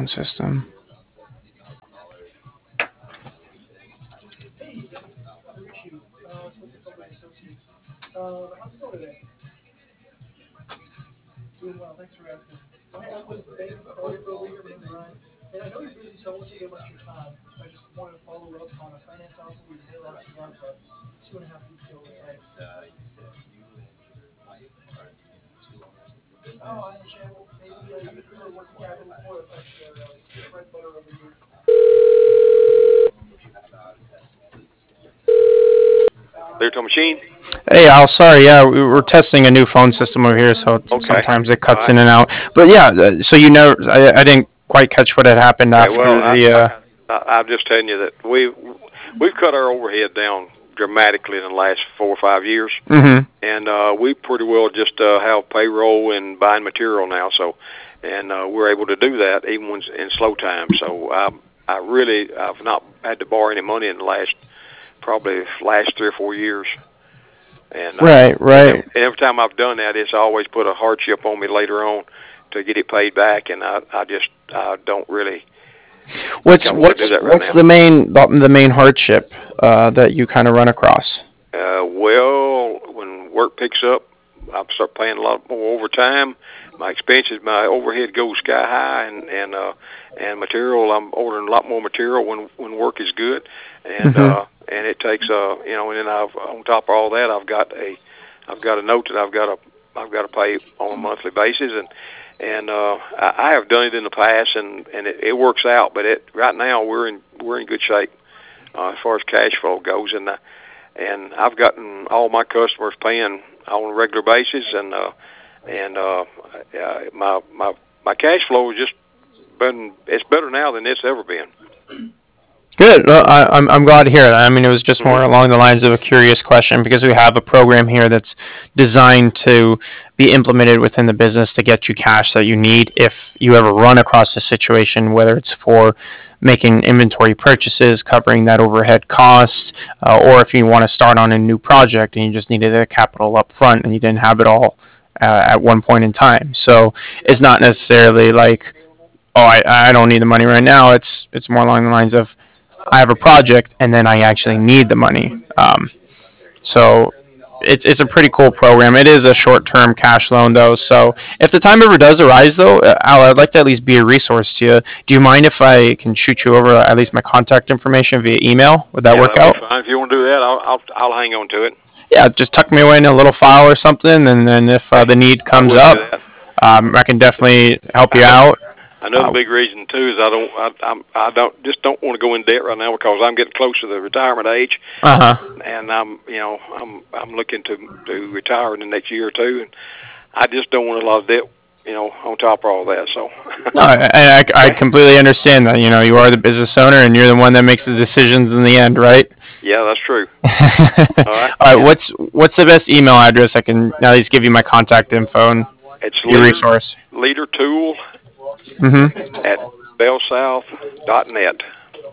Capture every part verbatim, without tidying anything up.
phone system. Virtual machine. Hey, Al, sorry, yeah, we were testing a new phone system over here, so Okay. sometimes it cuts All in right. and out. But yeah, uh, so you know, I, I didn't quite catch what had happened Okay. after Well, I, the. Uh, I, I'm just telling you that we we've cut our overhead down dramatically in the last four or five years, mm-hmm. and uh, we pretty well just uh, have payroll and buying material now. So, and uh, we're able to do that even when in slow times. So I I really I've not had to borrow any money in the last probably last three or four years. And uh, Right, right. And every time I've done that, it's always put a hardship on me later on to get it paid back, and I, I just I don't really. What's don't what's do that right what's now. the main the, the main hardship uh, that you kind of run across? Uh, well, when work picks up, I start paying a lot more overtime. My expenses, my overhead goes sky high, and and uh, and material. I'm ordering a lot more material when when work is good, and Mm-hmm. uh, and it takes uh you know, and then I've on top of all that, I've got a I've got a note that I've got to I've got to pay on a monthly basis, and and uh, I, I have done it in the past, and and it, it works out. But it right now we're in we're in good shape uh, as far as cash flow goes, and uh, and I've gotten all my customers paying on a regular basis, and uh, and uh, uh, my my my cash flow has just been it's better now than it's ever been. Good. Well, I, I'm I'm glad to hear it. I mean, it was just more Mm-hmm. along the lines of a curious question because we have a program here that's designed to be implemented within the business to get you cash that you need if you ever run across a situation, whether it's for making inventory purchases, covering that overhead cost, uh, or if you want to start on a new project and you just needed the capital up front and you didn't have it all uh, at one point in time. So it's not necessarily like, oh, I, I don't need the money right now. It's it's more along the lines of I have a project and then I actually need the money. Um, so it's it's a pretty cool program. It is a short term cash loan though. So if the time ever does arise though, uh, Al, I'd like to at least be a resource to you. Do you mind if I can shoot you over at least my contact information via email? Would that Yeah, work that'll be out? fine. If you want to do that, I'll I'll, I'll hang on to it. Yeah, just tuck me away in a little file or something, and then if uh, Okay. the need I comes will do up, that. um, I can definitely help you I know. out. Another Uh, big reason too is I don't I I'm, I don't just don't want to go in debt right now because I'm getting close to the retirement age, uh huh. and I'm you know I'm I'm looking to to retire in the next year or two, and I just don't want a lot of debt, you know, on top of all that. So, No, I, I, I okay, completely understand that. You know, you are the business owner, and you're the one that makes the decisions in the end, right? yeah, that's true. All right, All right. What's what's the best email address I can at least give you my contact info and it's be a leader resource? leader tool Mm-hmm. at bellsouth dot net.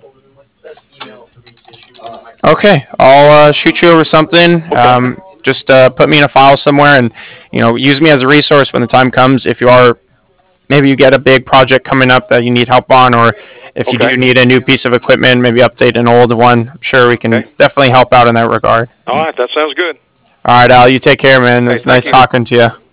Okay, I'll uh, shoot you over something. Okay, Um, just uh, put me in a file somewhere, and you know, use me as a resource when the time comes. If you are maybe you get a big project coming up that you need help on, or if you okay, do need a new piece of equipment, maybe update an old one. I'm sure we can okay. definitely help out in that regard. All right, that sounds good. All right, Al, you take care, man. It Hey, was thank nice you. talking to you.